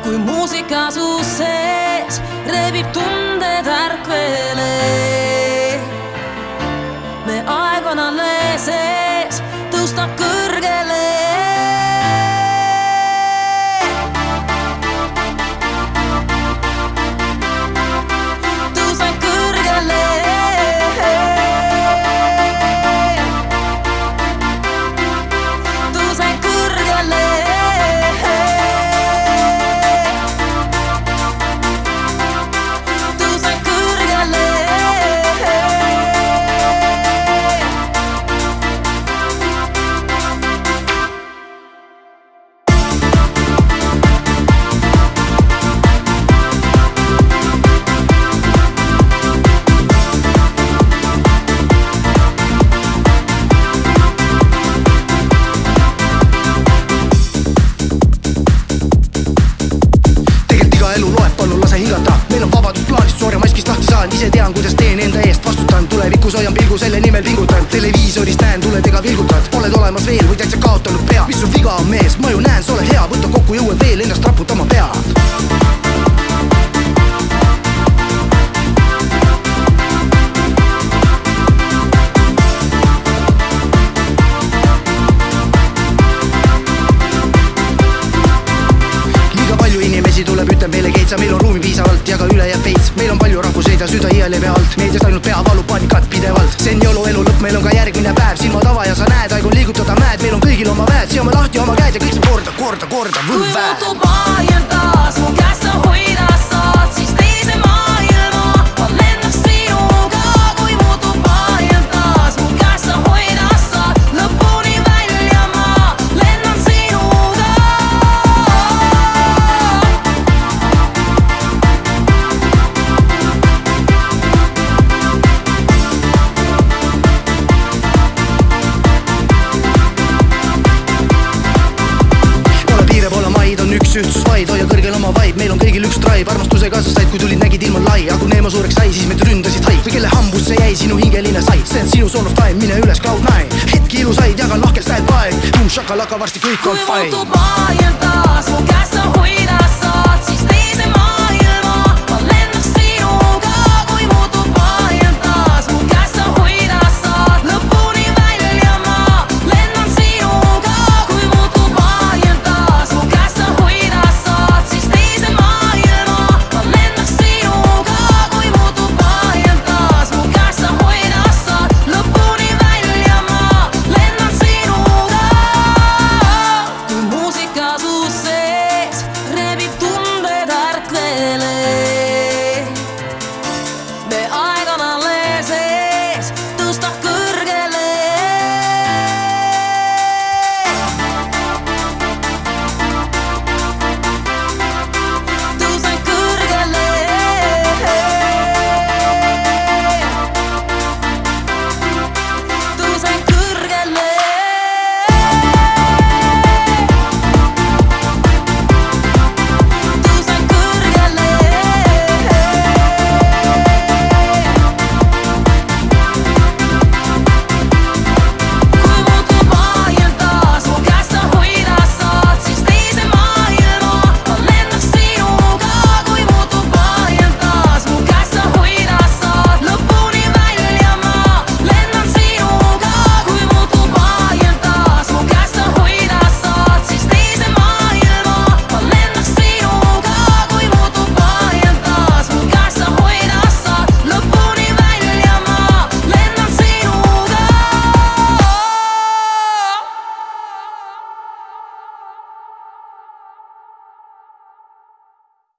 kui muusika su sees rebib tunded ärkvele. Me aeg on alles ees, tõustab kõrgele. Tõuseb kõrgele. Tõuseb kõrgele. Ise tean, kuidas teen enda eest, vastutan. Tulevikus hoian pilgu, selle nimel pingutan. Televiisoris näen, tuledega vilgutad. Oled olemas veel või täitsa kaotanud pea. Mis sul viga on mees, ma ju näen, sa oled hea. Võta kokku, jõuad veel ennast raputama pead. Tuleb, ütlen meile keitsa, meil on ruumi piisavalt ja ka üle jääb veits. Meil on palju rahvuseid ja süda iial leve alt. Meediast ainult pea valub paanikat pidevalt. See on jõulu elu lõpp, meil on ka järgmine päev. Silmad ava ja sa näed, aeg on liigutada mäed. Meil on kõigil oma väed, seome lahti oma käed ja kõik saab korda Kui muutub maailm taas, mu käest sa hoida saad, siis teise maailma ma lennaks sinuga. Kui muutub maailm taas, mu käest sa hoida saad, lõpuni välja ma lennan sinuga. Ühtsus vaid, hoia kõrgel oma vaid. Meil on kõigil üks tribe, armastuse kaasas said, kui tulid, nägid ilma lai. Aga kui Neemo suureks sai, siis meid ründasid haid. Või kelle hambusse jäi, sinu hingeline sai. See on sinu son of time, mine üles Cloud9. Hetki ilusaid, jagan lahkel stand by. Shakalaka, varsti kõik on fine. Kui muutub maailm taas, mu käest